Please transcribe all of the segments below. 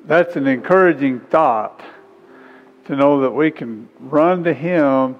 that's an encouraging thought to know that we can run to Him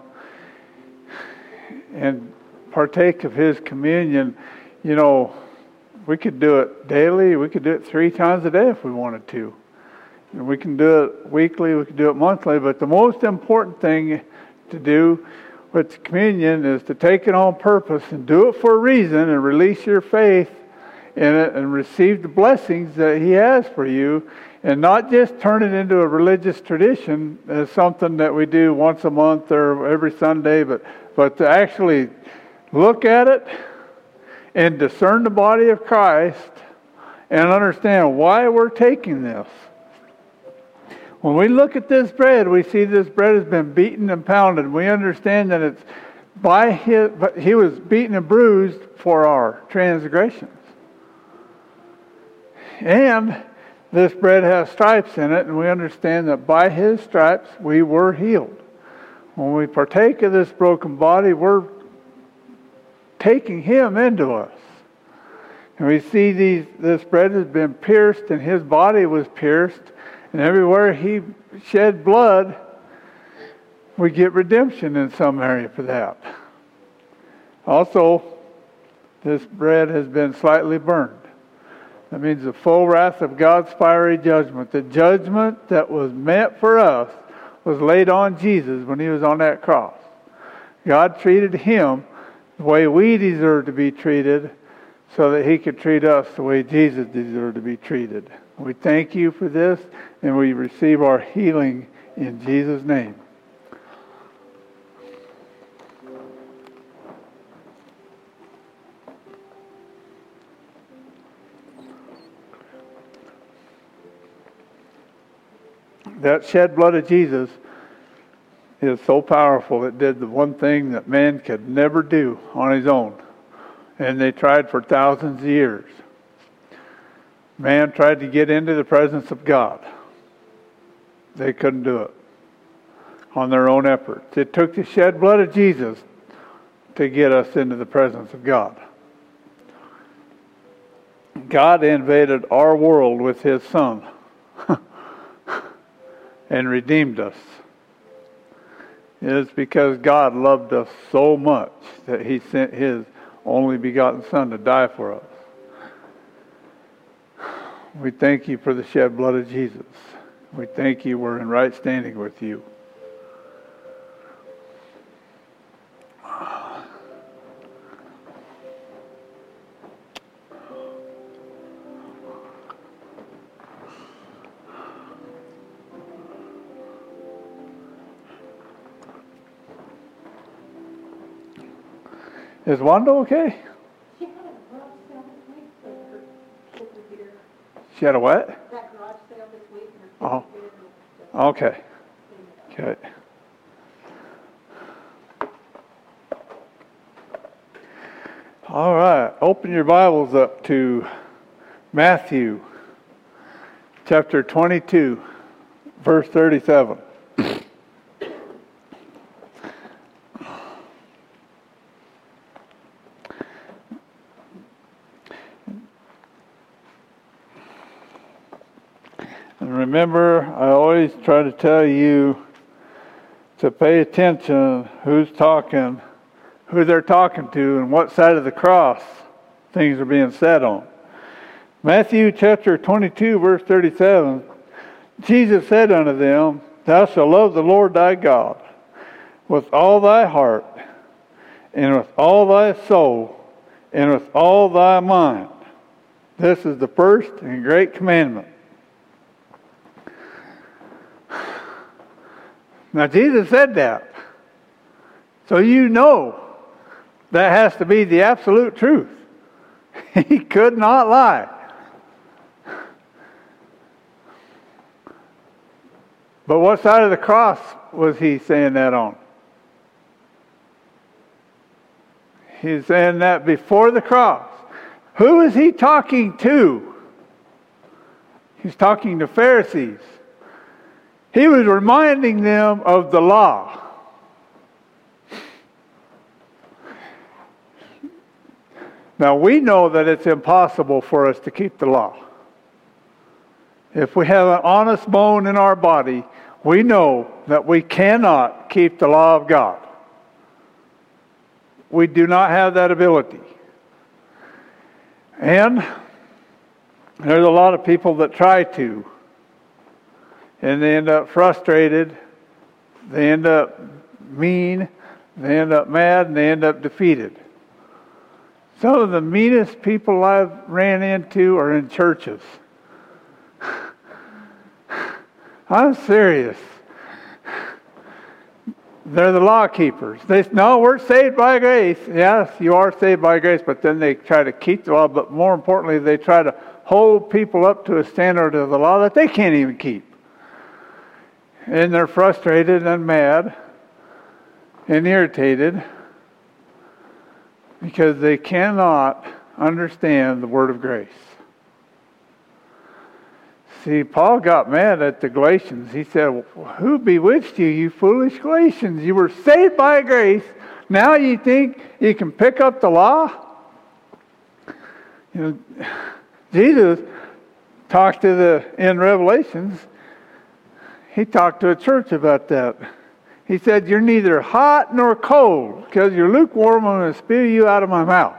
and partake of His communion. You know, we could do it daily. We could do it 3 times a day if we wanted to. And we can do it weekly. We can do it monthly. But the most important thing to do with communion is to take it on purpose and do it for a reason and release your faith in it and receive the blessings that He has for you, and not just turn it into a religious tradition as something that we do once a month or every Sunday, but to actually look at it and discern the body of Christ and understand why we're taking this. When we look at this bread, we see this bread has been beaten and pounded. We understand that it's by He was beaten and bruised for our transgressions. And this bread has stripes in it, and we understand that by His stripes we were healed. When we partake of this broken body, we're taking Him into us. And we see this bread has been pierced, and His body was pierced, and everywhere He shed blood, we get redemption in some area for that. Also, this bread has been slightly burned. That means the full wrath of God's fiery judgment. The judgment that was meant for us was laid on Jesus when He was on that cross. God treated Him the way we deserve to be treated so that He could treat us the way Jesus deserved to be treated. We thank You for this, and we receive our healing in Jesus' name. That shed blood of Jesus is so powerful. It did the one thing that man could never do on his own. And they tried for thousands of years. Man tried to get into the presence of God. They couldn't do it on their own efforts. It took the shed blood of Jesus to get us into the presence of God. God invaded our world with His Son and redeemed us. It is because God loved us so much that He sent His only begotten Son to die for us. We thank You for the shed blood of Jesus. We thank You we're in right standing with You. Is Wanda okay? She had a garage sale this week, so her computer. She had a what? That garage sale this week, and her Oh. computer. Okay. Okay. All right. Open your Bibles up to Matthew chapter 22, verse 37. And remember, I always try to tell you to pay attention who's talking, who they're talking to, and what side of the cross things are being said on. Matthew chapter 22, verse 37, Jesus said unto them, Thou shalt love the Lord thy God with all thy heart, and with all thy soul, and with all thy mind. This is the first and great commandment. Now, Jesus said that. So you know that has to be the absolute truth. He could not lie. But what side of the cross was He saying that on? He's saying that before the cross. Who is He talking to? He's talking to Pharisees. He was reminding them of the law. Now we know that it's impossible for us to keep the law. if we have an honest bone in our body, we know that we cannot keep the law of God. We do not have that ability. And there's a lot of people that try to. And they end up frustrated. They end up mean. They end up mad. And they end up defeated. Some of the meanest people I've ran into are in churches. I'm serious. They're the law keepers. They say, no, we're saved by grace. Yes, you are saved by grace, but then they try to keep the law. But more importantly, they try to hold people up to a standard of the law that they can't even keep. And they're frustrated and mad and irritated because they cannot understand the word of grace. See, Paul got mad at the Galatians. He said, who bewitched you, you foolish Galatians? You were saved by grace. Now you think you can pick up the law? You know, Jesus talked in Revelations, he talked to a church about that. He said, you're neither hot nor cold, because you're lukewarm, I'm going to spew you out of my mouth.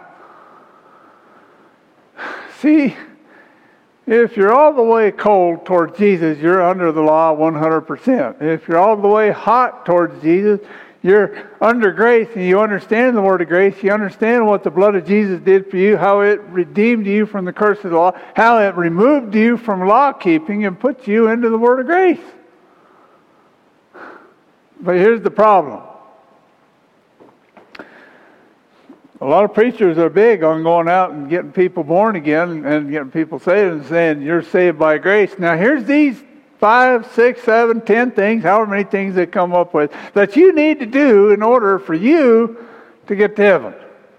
See, if you're all the way cold towards Jesus, you're under the law 100%. If you're all the way hot towards Jesus, you're under grace and you understand the word of grace. You understand what the blood of Jesus did for you, how it redeemed you from the curse of the law, how it removed you from law keeping and put you into the word of grace. But here's the problem. A lot of preachers are big on going out and getting people born again and getting people saved and saying, you're saved by grace. Now here's these 5, 6, 7, 10 things, however many things they come up with, that you need to do in order for you to get to heaven.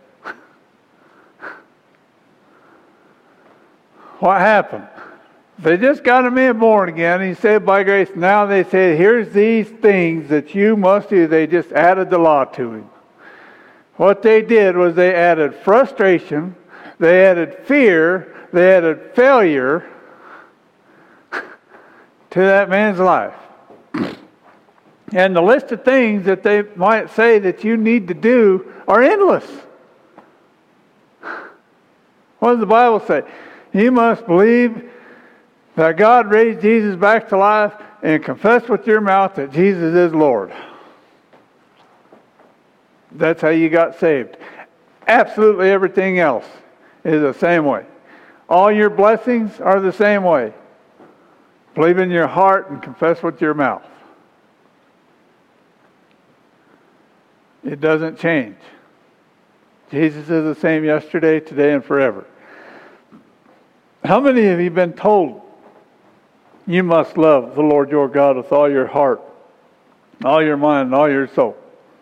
What happened? They just got a man born again. He's saved by grace. Now they say, here's these things that you must do. They just added the law to him. What they did was they added frustration, they added fear, they added failure to that man's life. And the list of things that they might say that you need to do are endless. What does the Bible say? You must believe that God raised Jesus back to life and confess with your mouth that Jesus is Lord. That's how you got saved. Absolutely everything else is the same way. All your blessings are the same way. Believe in your heart and confess with your mouth. It doesn't change. Jesus is the same yesterday, today, and forever. How many of you have been told you must love the Lord your God with all your heart, all your mind, and all your soul?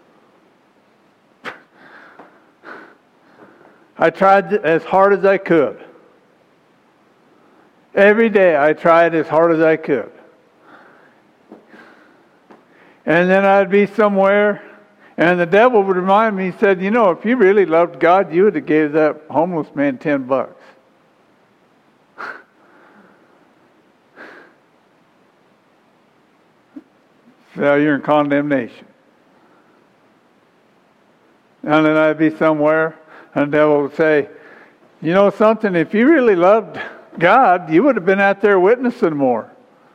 I tried as hard as I could. Every day I tried as hard as I could. And then I'd be somewhere and the devil would remind me, he said, you know, if you really loved God, you would have gave that homeless man $10. Failure and condemnation. And then I'd be somewhere and the devil would say, you know something, if you really loved God, you would have been out there witnessing more.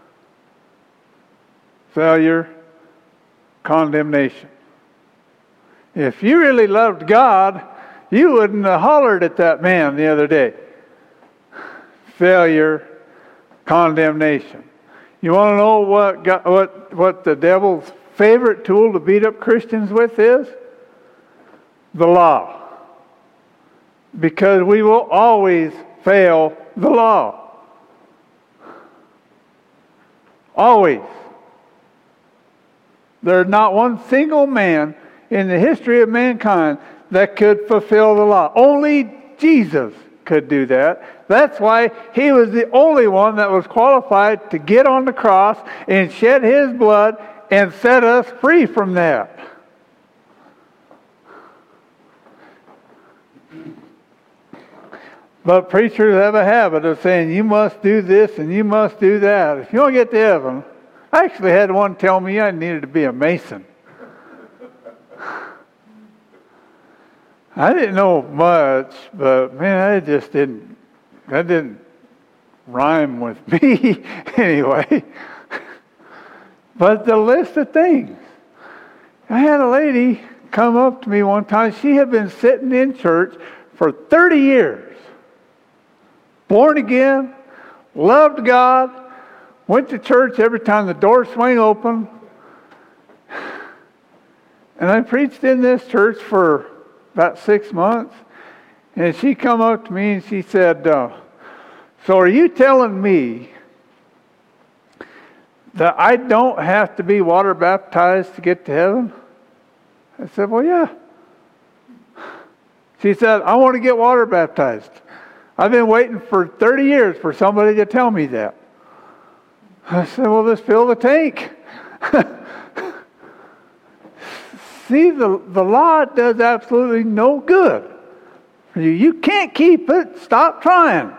Failure, condemnation. If you really loved God, you wouldn't have hollered at that man the other day. Failure, condemnation. You want to know what the devil's favorite tool to beat up Christians with is? The law. Because we will always fail the law. Always. There's not one single man in the history of mankind that could fulfill the law. Only Jesus could do that. That's why he was the only one that was qualified to get on the cross and shed his blood and set us free from that. But preachers have a habit of saying, you must do this and you must do that. If you want to get to heaven, I actually had one tell me I needed to be a mason. I didn't know much, but man, that didn't rhyme with me anyway. But the list of things. I had a lady come up to me one time. She had been sitting in church for 30 years. Born again, loved God, went to church every time the door swung open. And I preached in this church for about 6 months. And she come up to me and she said, so are you telling me that I don't have to be water baptized to get to heaven? I said, well, yeah. She said, I want to get water baptized. I've been waiting for 30 years for somebody to tell me that. I said, well, just fill the tank. See, the law does absolutely no good for you. You can't keep it. Stop trying.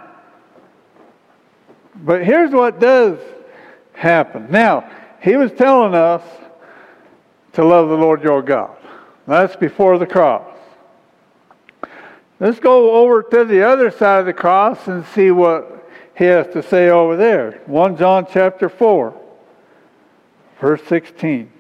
But here's what does happen. Now, he was telling us to love the Lord your God. That's before the cross. Let's go over to the other side of the cross and see what he has to say over there. 1 John chapter 4, verse 16.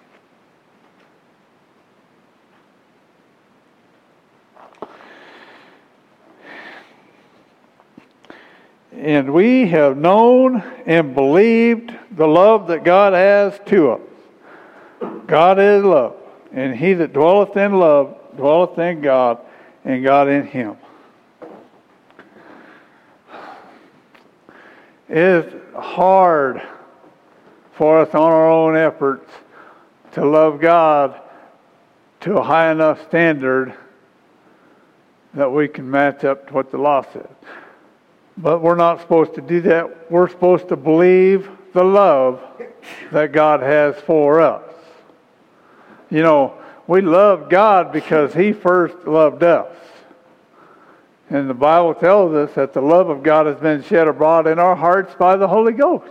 And we have known and believed the love that God has to us. God is love, and he that dwelleth in love dwelleth in God, and God in him. It is hard for us on our own efforts to love God to a high enough standard that we can match up to what the law says. But we're not supposed to do that. We're supposed to believe the love that God has for us. You know, we love God because he first loved us. And the Bible tells us that the love of God has been shed abroad in our hearts by the Holy Ghost.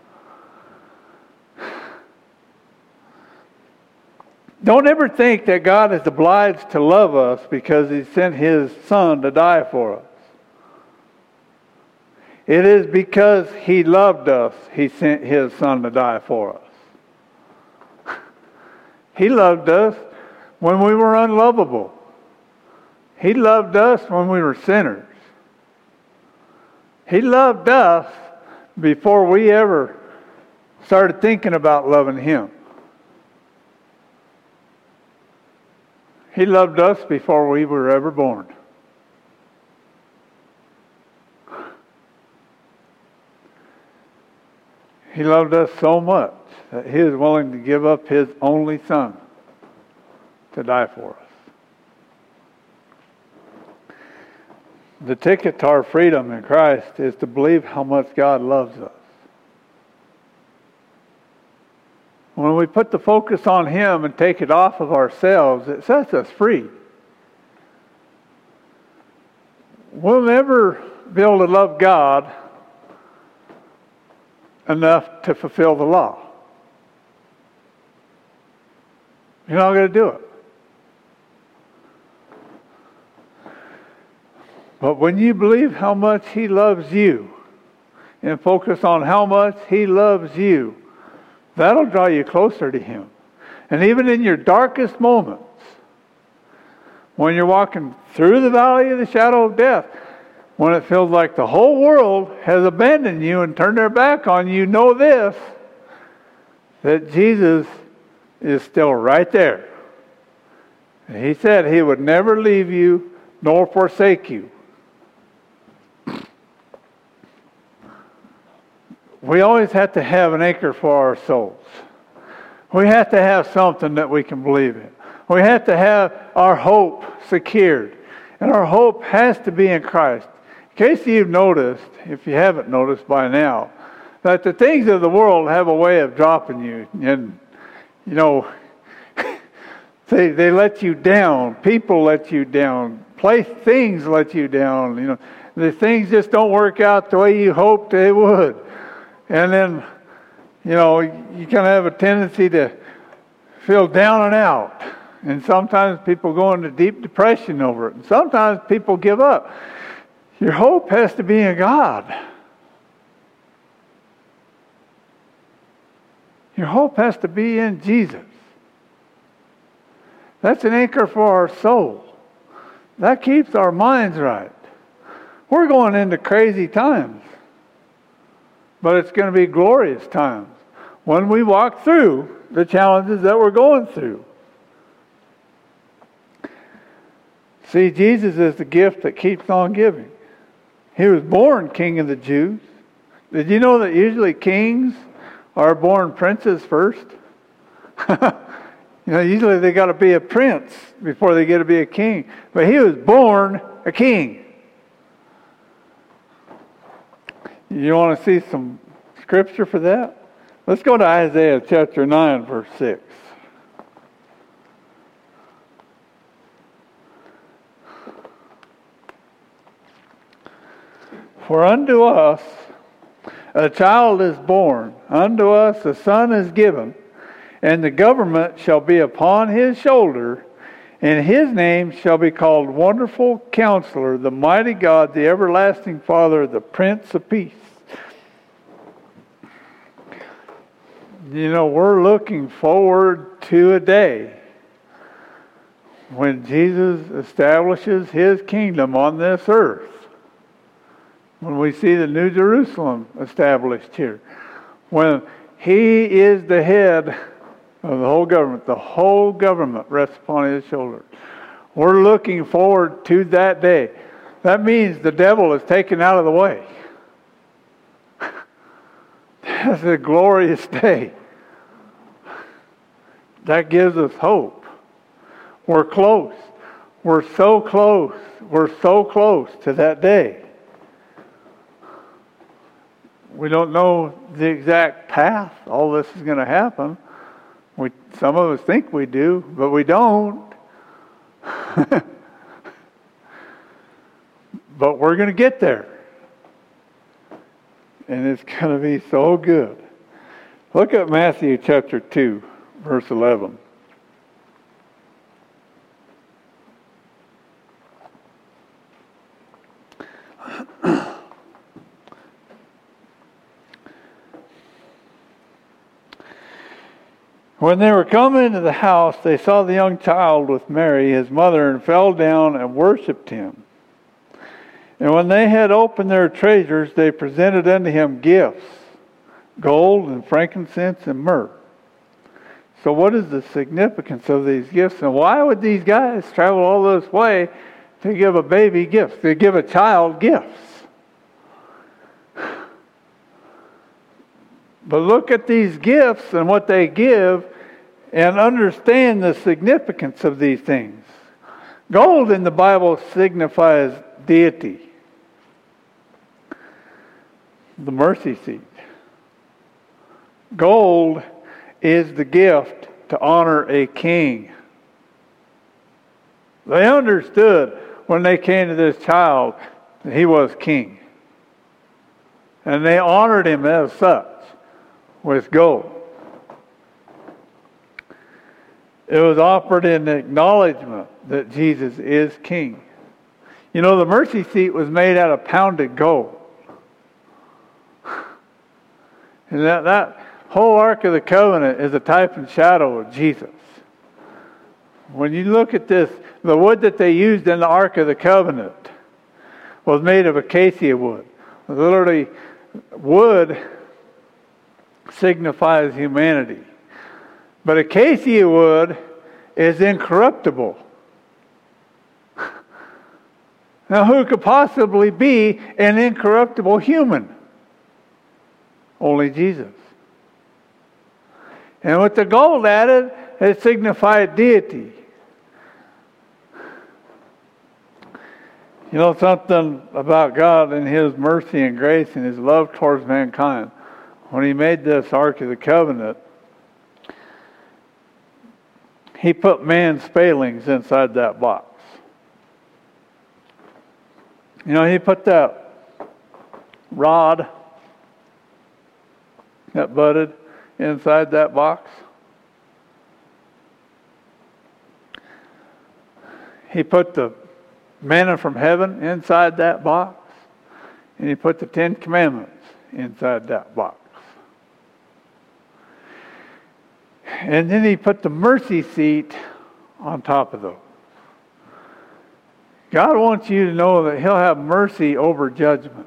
Don't ever think that God is obliged to love us because he sent his Son to die for us. It is because he loved us, he sent his Son to die for us. He loved us when we were unlovable. He loved us when we were sinners. He loved us before we ever started thinking about loving him. He loved us before we were ever born. He loved us so much that he is willing to give up his only Son to die for us. The ticket to our freedom in Christ is to believe how much God loves us. When we put the focus on him and take it off of ourselves, it sets us free. We'll never be able to love God enough to fulfill the law. You're not going to do it. But when you believe how much he loves you and focus on how much he loves you, that'll draw you closer to him. And even in your darkest moments, when you're walking through the valley of the shadow of death, when it feels like the whole world has abandoned you and turned their back on you, know this, that Jesus is still right there. And he said he would never leave you nor forsake you. We always have to have an anchor for our souls. We have to have something that we can believe in. We have to have our hope secured. And our hope has to be in Christ. In case you've noticed, if you haven't noticed by now, that the things of the world have a way of dropping you. And, you know, they let you down. People let you down. things let you down. You know, the things just don't work out the way you hoped they would. And then, you know, you kind of have a tendency to feel down and out. And sometimes people go into deep depression over it. And sometimes people give up. Your hope has to be in God. Your hope has to be in Jesus. That's an anchor for our soul. That keeps our minds right. We're going into crazy times. But it's going to be glorious times when we walk through the challenges that we're going through. See, Jesus is the gift that keeps on giving. He was born King of the Jews. Did you know that usually kings are born princes first? You know, usually they got to be a prince before they get to be a king. But he was born a king. You want to see some scripture for that? Let's go to Isaiah chapter 9, verse 6. For unto us a child is born, unto us a son is given, and the government shall be upon his shoulder, and his name shall be called Wonderful Counselor, the Mighty God, the Everlasting Father, the Prince of Peace. You know, we're looking forward to a day when Jesus establishes his kingdom on this earth. When we see the New Jerusalem established here. When he is the head of the whole government rests upon his shoulders. We're looking forward to that day. That means the devil is taken out of the way. That's a glorious day. That gives us hope. We're close. We're so close. We're so close to that day. We don't know the exact path all this is going to happen. Some of us think we do, but we don't. But we're going to get there. And it's going to be so good. Look at Matthew chapter 2, verse 11. When they were come into the house, they saw the young child with Mary, his mother, and fell down and worshipped him. And when they had opened their treasures, they presented unto him gifts, gold and frankincense and myrrh. So what is the significance of these gifts? And why would these guys travel all this way to give a baby gifts, to give a child gifts? But look at these gifts and what they give and understand the significance of these things. Gold in the Bible signifies deity. The mercy seat. Gold is the gift to honor a king. They understood when they came to this child that he was king. And they honored him as such. With gold. It was offered in acknowledgement that Jesus is King. You know, the mercy seat was made out of pounded gold. And that whole Ark of the Covenant is a type and shadow of Jesus. When you look at this, the wood that they used in the Ark of the Covenant was made of acacia wood. Literally, wood signifies humanity. But acacia wood is incorruptible. Now, who could possibly be an incorruptible human? Only Jesus. And with the gold added, it signified deity. You know something about God and His mercy and grace and His love towards mankind? When He made this Ark of the Covenant, He put man's failings inside that box. You know, He put that rod that budded inside that box. He put the manna from heaven inside that box. And He put the 10 Commandments inside that box. And then He put the mercy seat on top of those. God wants you to know that He'll have mercy over judgment.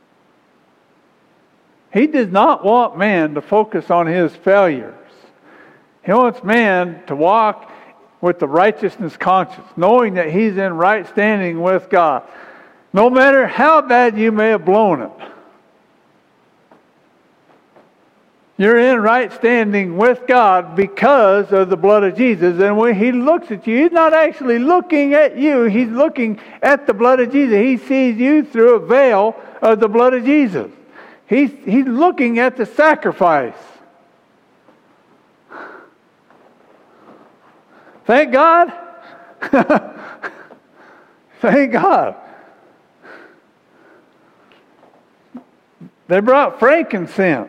He does not want man to focus on his failures. He wants man to walk with the righteousness conscience, knowing that he's in right standing with God, no matter how bad you may have blown it. You're in right standing with God because of the blood of Jesus. And when He looks at you, He's not actually looking at you. He's looking at the blood of Jesus. He sees you through a veil of the blood of Jesus. He's looking at the sacrifice. Thank God. Thank God. They brought frankincense.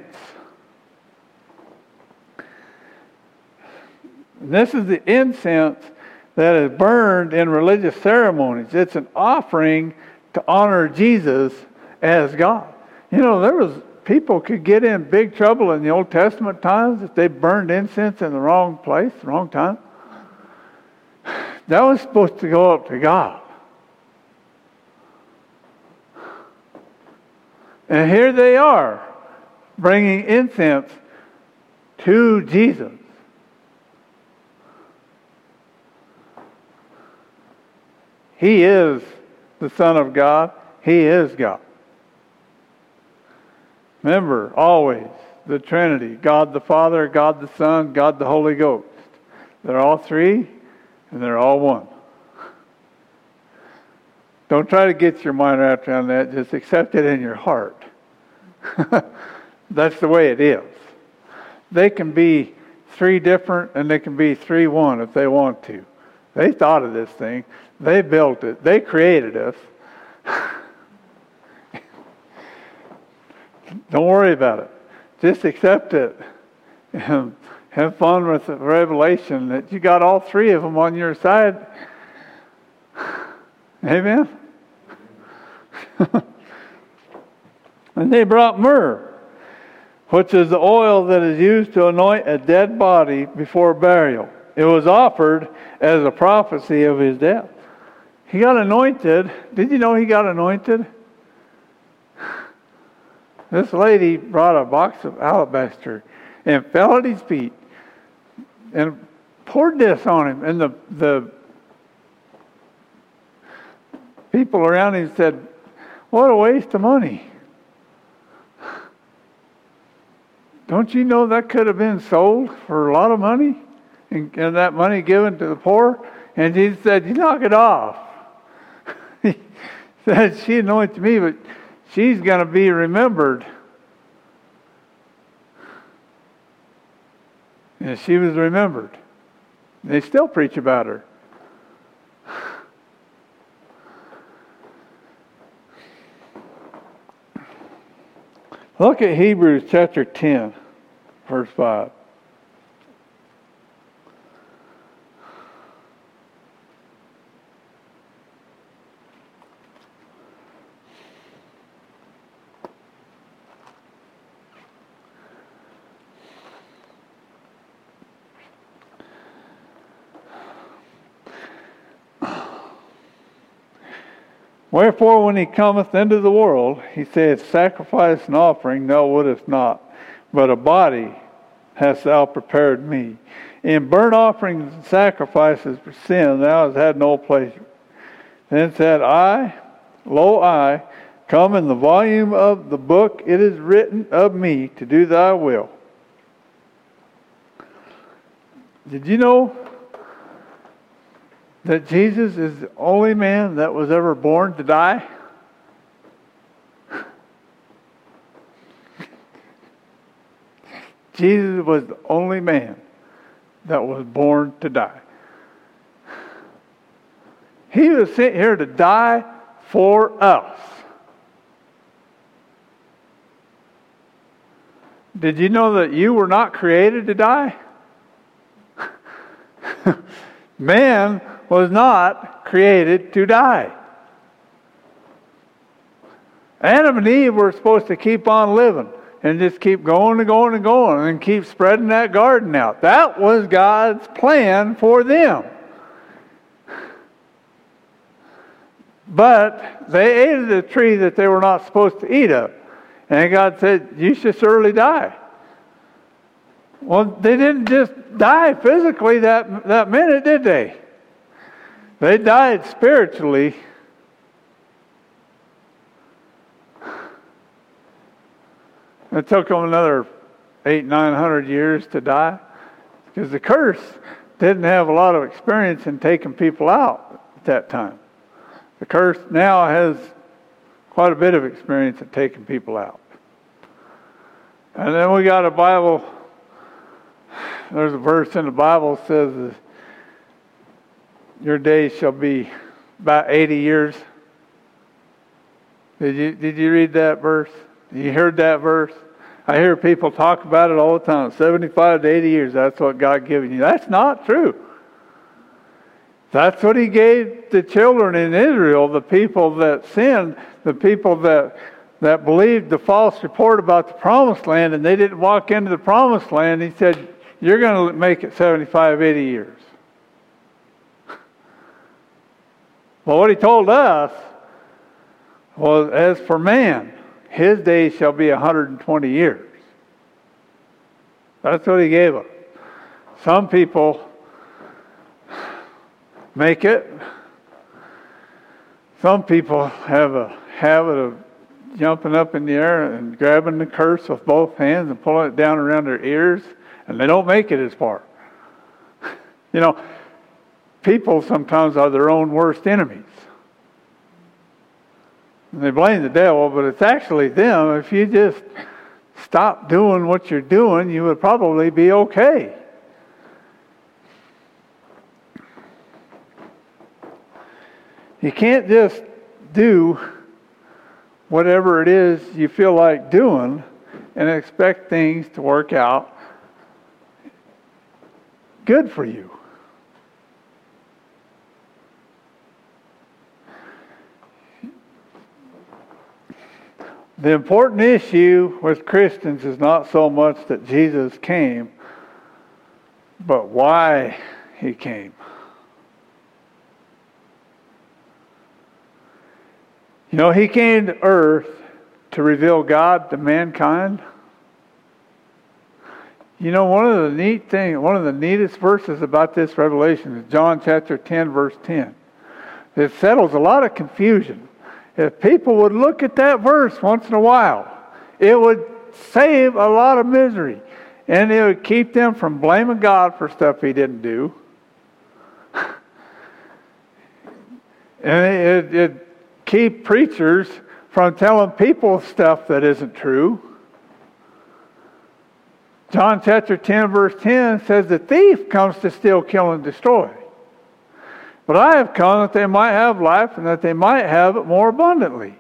This is the incense that is burned in religious ceremonies. It's an offering to honor Jesus as God. You know, people could get in big trouble in the Old Testament times if they burned incense in the wrong place, the wrong time. That was supposed to go up to God. And here they are, bringing incense to Jesus. He is the Son of God. He is God. Remember, always, the Trinity. God the Father, God the Son, God the Holy Ghost. They're all three, and they're all one. Don't try to get your mind wrapped around that. Just accept it in your heart. That's the way it is. They can be three different, and they can be 3-1 if they want to. They thought of this thing. They built it. They created us. Don't worry about it. Just accept it. And have fun with the revelation that you got all three of them on your side. Amen? And they brought myrrh, which is the oil that is used to anoint a dead body before burial. It was offered as a prophecy of His death. He got anointed. Did you know He got anointed? This lady brought a box of alabaster and fell at His feet and poured this on Him. And the people around Him said, "What a waste of money. Don't you know that could have been sold for a lot of money? And that money given to the poor?" And Jesus said, "You knock it off." He said, "She anointed me, but she's going to be remembered." And she was remembered. They still preach about her. Look at Hebrews chapter 10, verse 5. Wherefore, when He cometh into the world, He saith, Sacrifice and offering thou wouldest not, but a body hast thou prepared me. In burnt offerings and sacrifices for sin thou hast had no pleasure. Then said I, Lo, I, come in the volume of the book, it is written of me to do thy will. Did you know that Jesus is the only man that was ever born to die? Jesus was the only man that was born to die. He was sent here to die for us. Did you know that you were not created to die? Man was not created to die. Adam and Eve were supposed to keep on living and just keep going and going and going and keep spreading that garden out. That was God's plan for them. But they ate of the tree that they were not supposed to eat of. And God said, you should surely die. Well, they didn't just die physically that minute, did they? They died spiritually. It took them another 800-900 years to die, because the curse didn't have a lot of experience in taking people out at that time. The curse now has quite a bit of experience in taking people out. And then we got a Bible. There's a verse in the Bible that says, your days shall be about 80 years. Did you read that verse? You heard that verse? I hear people talk about it all the time. 75 to 80 years, that's what God given you. That's not true. That's what He gave the children in Israel, the people that sinned, the people that believed the false report about the promised land, and they didn't walk into the promised land. He said, you're going to make it 75, 80 years. Well, what He told us was, as for man, his days shall be 120 years. That's what He gave us. Some people make it. Some people have a habit of jumping up in the air and grabbing the curse with both hands and pulling it down around their ears, and they don't make it as far. You know, people sometimes are their own worst enemies. And they blame the devil, but it's actually them. If you just stop doing what you're doing, you would probably be okay. You can't just do whatever it is you feel like doing and expect things to work out good for you. The important issue with Christians is not so much that Jesus came, but why He came. You know, He came to earth to reveal God to mankind. You know, one of the neatest verses about this revelation is John chapter 10, verse 10. It settles a lot of confusion. If people would look at that verse once in a while, it would save a lot of misery. And it would keep them from blaming God for stuff He didn't do. And it'd keep preachers from telling people stuff that isn't true. John chapter 10, verse 10 says, the thief comes to steal, kill, and destroy. But I have come that they might have life and that they might have it more abundantly.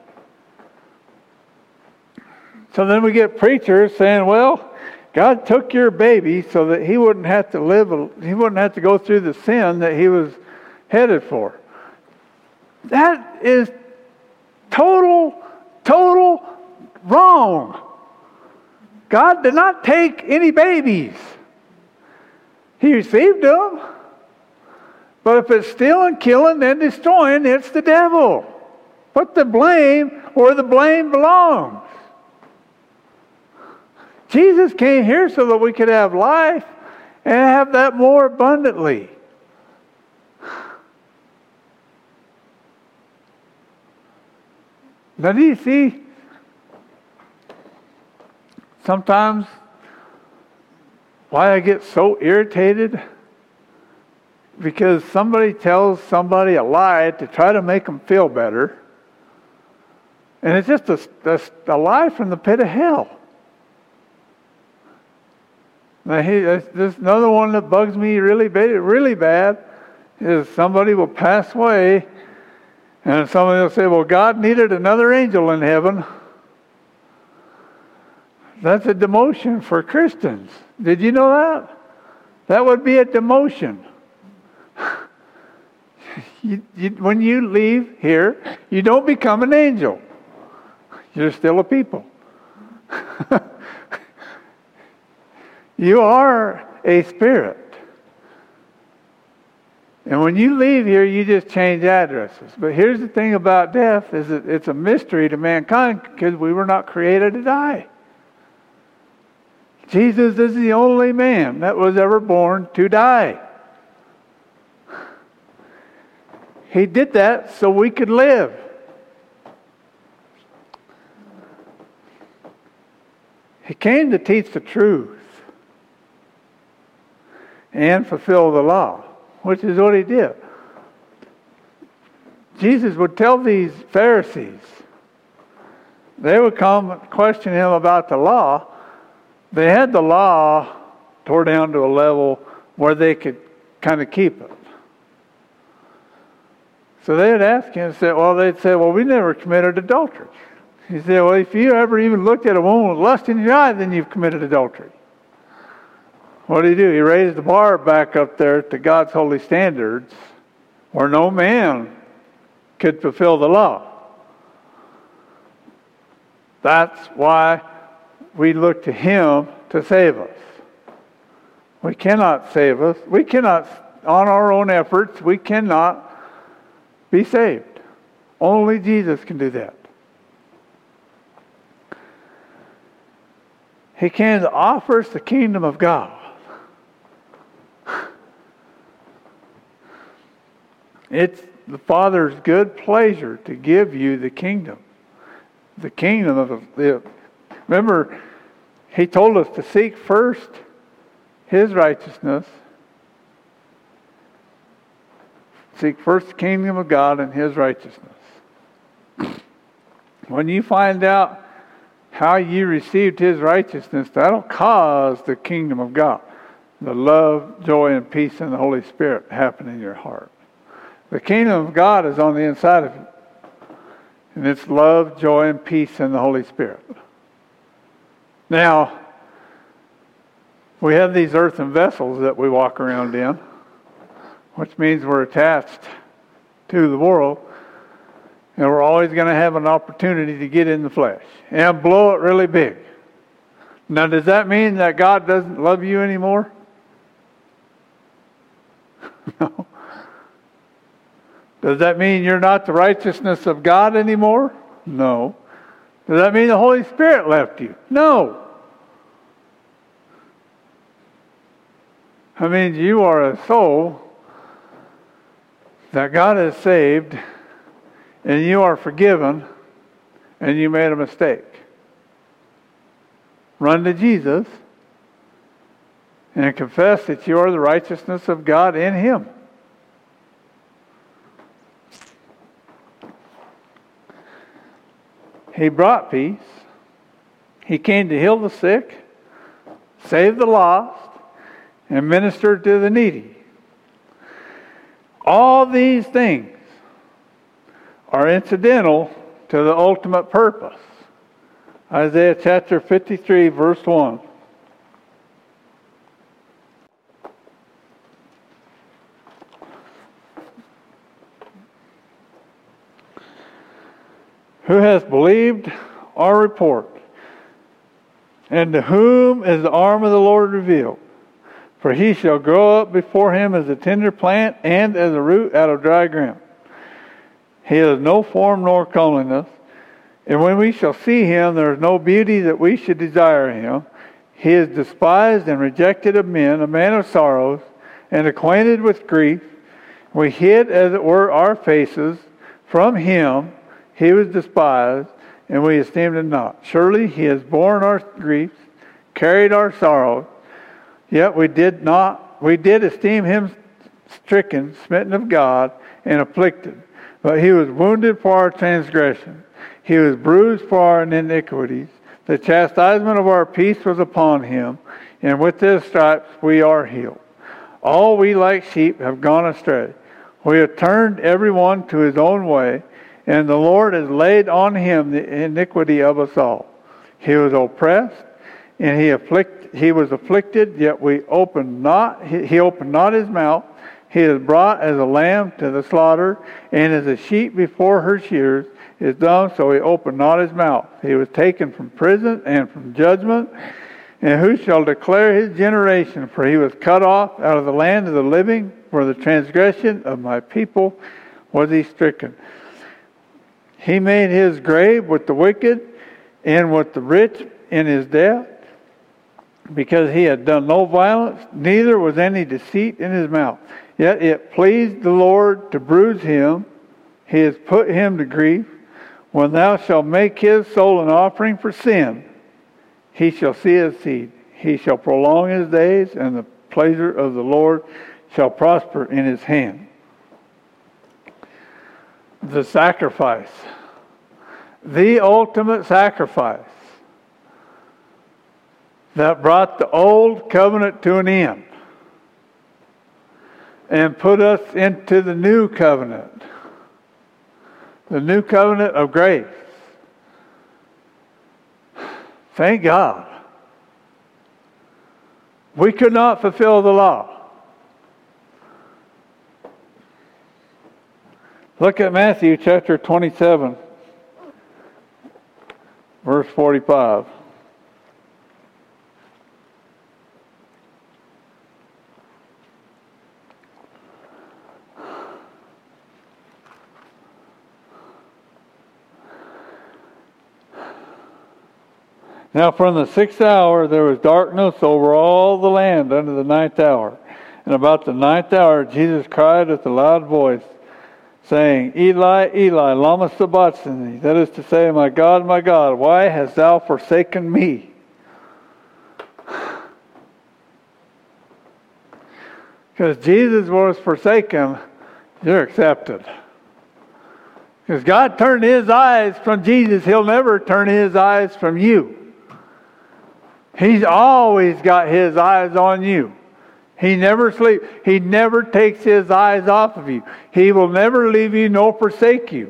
So then we get preachers saying, well, God took your baby so that He wouldn't have to He wouldn't have to go through the sin that He was headed for. That is total wrong. God did not take any babies. He received them. But if it's stealing, killing, and destroying, it's the devil. Put the blame where the blame belongs. Jesus came here so that we could have life and have that more abundantly. Now, do you see? Sometimes why I get so irritated? Because somebody tells somebody a lie to try to make them feel better. And it's just a lie from the pit of hell. Now, there's another one that bugs me really bad is somebody will pass away And somebody will say, well, God needed another angel in heaven. That's a demotion for Christians. Did you know that? That would be a demotion. When you leave here, you don't become an angel. You're still a people. You are a spirit. And when you leave here, you just change addresses. But here's the thing about death, is that it's a mystery to mankind because we were not created to die. Jesus is the only man that was ever born to die. He did that so we could live. He came to teach the truth and fulfill the law, which is what he did. Jesus would tell these Pharisees, they would come and question him about the law. They had the law tore down to a level where they could kind of keep it. So they'd ask him, they'd say, well, we never committed adultery. He said, well, if you ever even looked at a woman with lust in your eye, then you've committed adultery. What did he do? He raised the bar back up there to God's holy standards where no man could fulfill the law. That's why we look to him to save us. We cannot save us. We cannot, on our own efforts, we cannot be saved. Only Jesus can do that. He came to offer us the kingdom of God. It's the Father's good pleasure to give you the kingdom. The kingdom of the... Remember, he told us to seek first his righteousness. Seek first the kingdom of God and his righteousness. When you find out how you received his righteousness, that'll cause the kingdom of God, the love, joy, and peace in the Holy Spirit happen in your heart. The kingdom of God is on the inside of you. And it's love, joy, and peace in the Holy Spirit. Now, we have these earthen vessels that we walk around in, which means we're attached to the world, and we're always going to have an opportunity to get in the flesh and blow it really big. Now, does that mean that God doesn't love you anymore? No. Does that mean you're not the righteousness of God anymore? No. Does that mean the Holy Spirit left you? No. I mean, you are a soul that God has saved, and you are forgiven, and you made a mistake. Run to Jesus and confess that you are the righteousness of God in him. He brought peace. He came to heal the sick, save the lost, and minister to the needy. All these things are incidental to the ultimate purpose. Isaiah chapter 53, verse 1. Who has believed our report? And to whom is the arm of the Lord revealed? For he shall grow up before him as a tender plant and as a root out of dry ground. He has no form nor comeliness. And when we shall see him, there is no beauty that we should desire him. He is despised and rejected of men, a man of sorrows, and acquainted with grief. We hid, as it were, our faces from him. He was despised, and we esteemed him not. Surely he has borne our griefs, carried our sorrows. Yet we did esteem him stricken, smitten of God, and afflicted. But he was wounded for our transgression. He was bruised for our iniquities. The chastisement of our peace was upon him, and with his stripes we are healed. All we like sheep have gone astray. We have turned every one to his own way, and the Lord has laid on him the iniquity of us all. He was oppressed, and he was afflicted, yet he opened not his mouth. He is brought as a lamb to the slaughter, and as a sheep before her shears is dumb, so he opened not his mouth. He was taken from prison and from judgment. And who shall declare his generation? For he was cut off out of the land of the living. For the transgression of my people was he stricken. He made his grave with the wicked and with the rich in his death, because he had done no violence, neither was any deceit in his mouth. Yet it pleased the Lord to bruise him. He has put him to grief. When thou shalt make his soul an offering for sin, he shall see his seed. He shall prolong his days, and the pleasure of the Lord shall prosper in his hand. The sacrifice. The ultimate sacrifice that brought the old covenant to an end and put us into the new covenant. The new covenant of grace. Thank God. We could not fulfill the law. Look at Matthew chapter 27, verse 45. Now from the 6th hour there was darkness over all the land unto the 9th hour. And about the 9th hour Jesus cried with a loud voice, saying, Eli, Eli, lama sabachthani? That is to say, my God, why hast thou forsaken me? Because Jesus was forsaken, you're accepted. Because God turned his eyes from Jesus, he'll never turn his eyes from you. He's always got his eyes on you. He never sleeps. He never takes his eyes off of you. He will never leave you nor forsake you.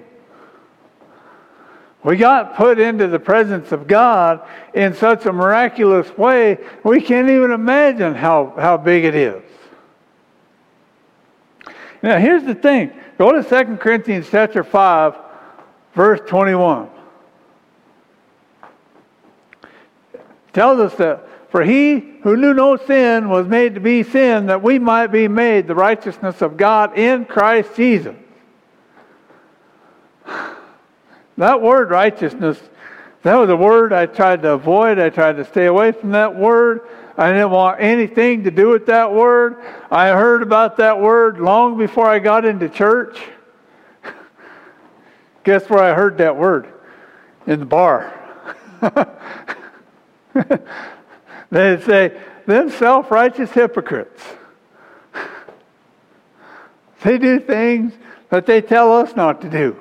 We got put into the presence of God in such a miraculous way, we can't even imagine how big it is. Now here's the thing. Go to 2 Corinthians chapter 5, verse 21. Tells us that, for he who knew no sin was made to be sin, that we might be made the righteousness of God in Christ Jesus. That word righteousness, that was a word I tried to avoid. I tried to stay away from that word. I didn't want anything to do with that word. I heard about that word long before I got into church. Guess where I heard that word? In the bar. They'd say, them self-righteous hypocrites. They do things that they tell us not to do.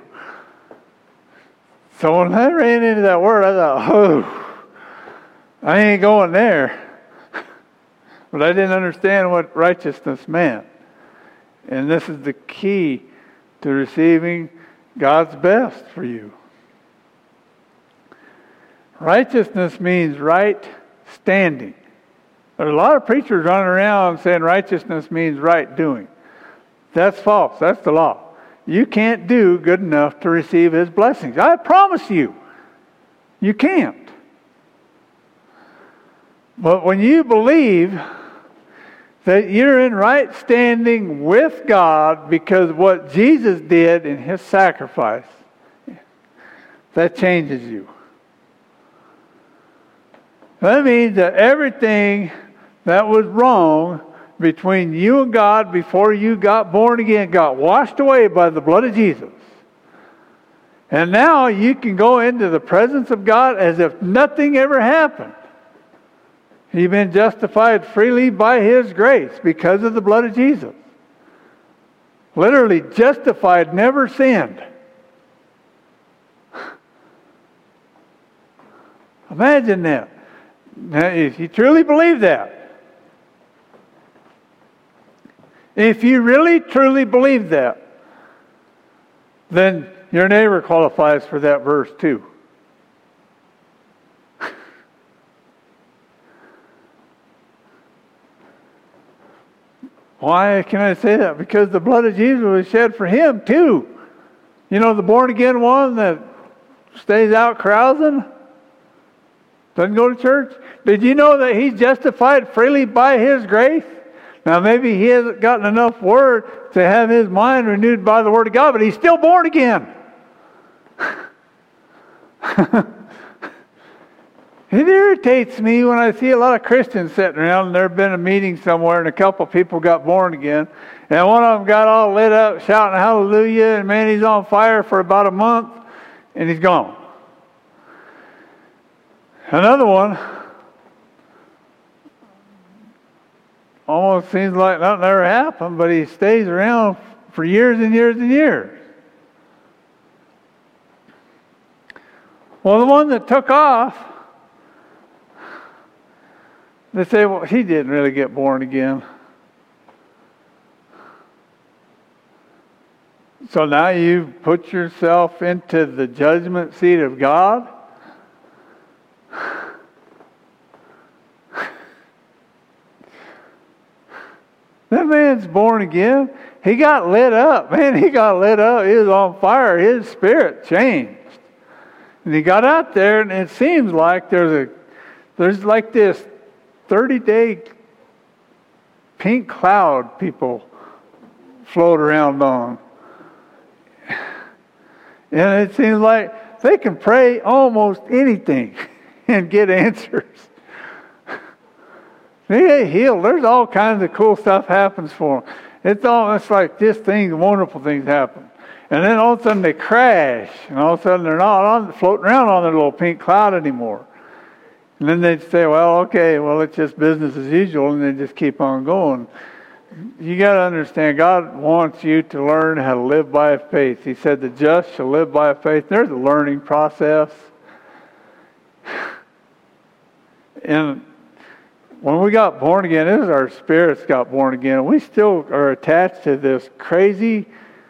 So when I ran into that word, I thought, oh, I ain't going there. But I didn't understand what righteousness meant. And this is the key to receiving God's best for you. Righteousness means right standing. There's a lot of preachers running around saying righteousness means right doing. That's false. That's the law. You can't do good enough to receive his blessings. I promise you, you can't. But when you believe that you're in right standing with God because of what Jesus did in his sacrifice, that changes you. That means that everything that was wrong between you and God before you got born again got washed away by the blood of Jesus. And now you can go into the presence of God as if nothing ever happened. You've been justified freely by his grace because of the blood of Jesus. Literally justified, never sinned. Imagine that. Now, if you truly believe that, if you really truly believe that, then Your neighbor qualifies for that verse too. Why can I say that? Because the blood of Jesus was shed for him too. You know, the born again one that stays out carousing, doesn't go to church. Did you know that he's justified freely by his grace? Now maybe he hasn't gotten enough word to have his mind renewed by the word of God, but he's still born again. It irritates me when I see a lot of Christians sitting around and there have been a meeting somewhere and a couple of people got born again. And one of them got all lit up shouting hallelujah, and man, he's on fire for about a month and he's gone. Another one almost seems like nothing ever happened, but he stays around for years and years and years. Well, the one that took off, they say, well, he didn't really get born again. So now you put yourself into the judgment seat of God? That man's born again. He got lit up. Man, he got lit up. He was on fire. His spirit changed. And he got out there, and it seems like there's like this 30-day pink cloud people float around on. And it seems like they can pray almost anything and get answers. They get healed. There's all kinds of cool stuff happens for them. It's like just wonderful things happen. And then all of a sudden they crash, and all of a sudden they're not floating around on their little pink cloud anymore. And then they'd say, well, okay, well, it's just business as usual, and they just keep on going. You got to understand, God wants you to learn how to live by faith. He said the just shall live by faith. There's a learning process. And when we got born again, it was our spirits got born again. And we still are attached to this crazy,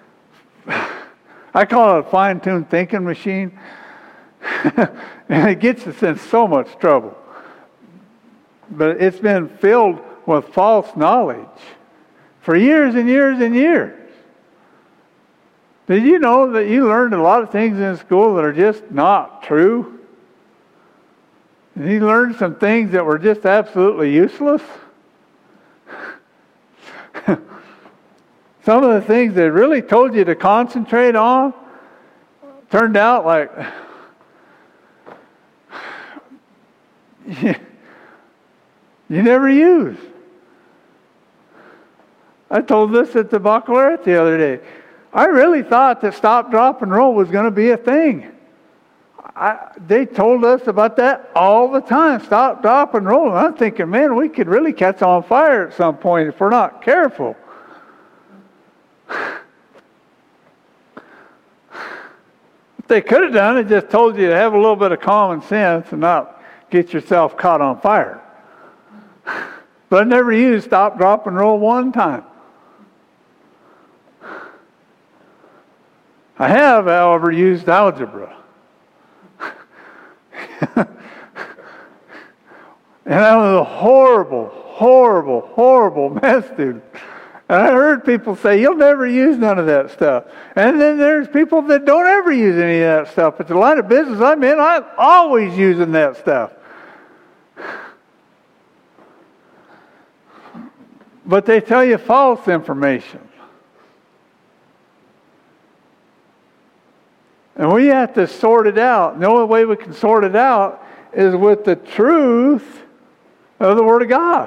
I call it a fine-tuned thinking machine. And it gets us in so much trouble. But it's been filled with false knowledge for years and years and years. Did you know that you learned a lot of things in school that are just not true? And you learned some things that were just absolutely useless? Some of the things they really told you to concentrate on turned out like you never use. I told this at the baccalaureate the other day. I really thought that stop, drop, and roll was going to be a thing. They told us about that all the time. Stop, drop, and roll. And I'm thinking, man, we could really catch on fire at some point if we're not careful. What they could have done is just told you to have a little bit of common sense and not get yourself caught on fire. But I never used stop, drop, and roll one time. I have, however, used algebra. And I was a horrible, horrible, horrible math student. And I heard people say, you'll never use none of that stuff. And then there's people that don't ever use any of that stuff. But the line of business I'm in, I'm always using that stuff. But they tell you false information. And we have to sort it out. The only way we can sort it out is with the truth of the Word of God.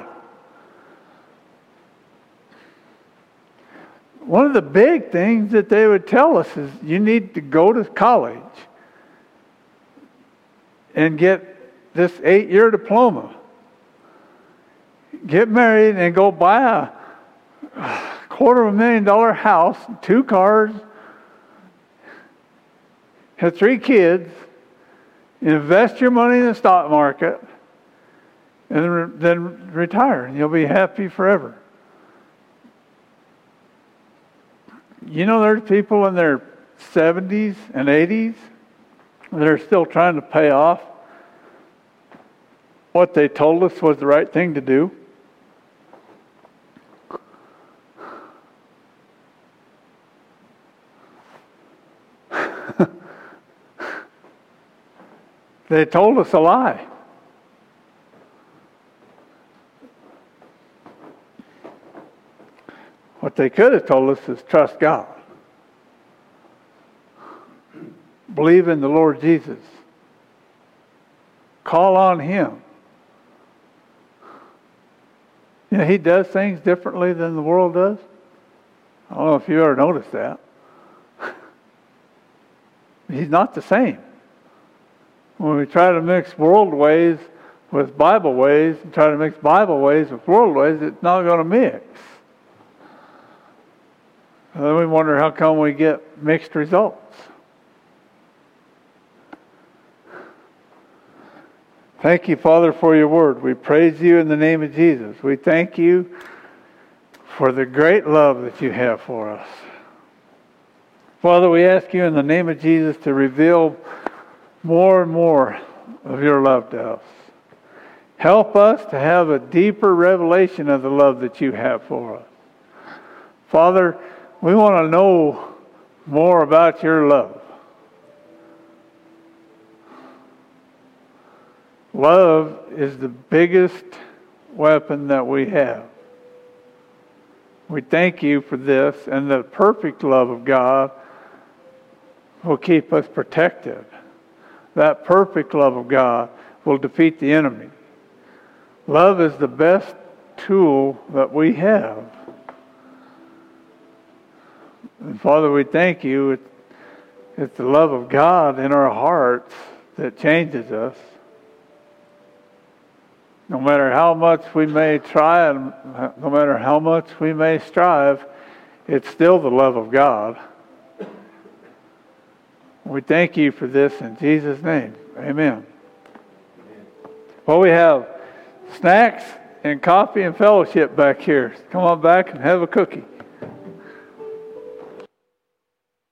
One of the big things that they would tell us is you need to go to college and get this 8-year diploma. Get married and go buy a $250,000 house, 2 cars, have 3 kids, invest your money in the stock market, and then retire, and you'll be happy forever. You know, there's people in their 70s and 80s that are still trying to pay off what they told us was the right thing to do. They told us a lie. What they could have told us is trust God. Believe in the Lord Jesus. Call on Him. You know, He does things differently than the world does. I don't know if you ever noticed that. He's not the same. When we try to mix world ways with Bible ways, and try to mix Bible ways with world ways, it's not going to mix. And then we wonder how come we get mixed results. Thank you, Father, for your word. We praise you in the name of Jesus. We thank you for the great love that you have for us. Father, we ask you in the name of Jesus to reveal more and more of your love to us. Help us to have a deeper revelation of the love that you have for us. Father, we want to know more about your love. Love is the biggest weapon that we have. We thank you for this, and the perfect love of God will keep us protected. That perfect love of God will defeat the enemy. Love is the best tool that we have. And Father, we thank you. It's the love of God in our hearts that changes us. No matter how much we may try and no matter how much we may strive, it's still the love of God. We thank you for this in Jesus' name. Amen. Well, we have snacks and coffee and fellowship back here. Come on back and have a cookie.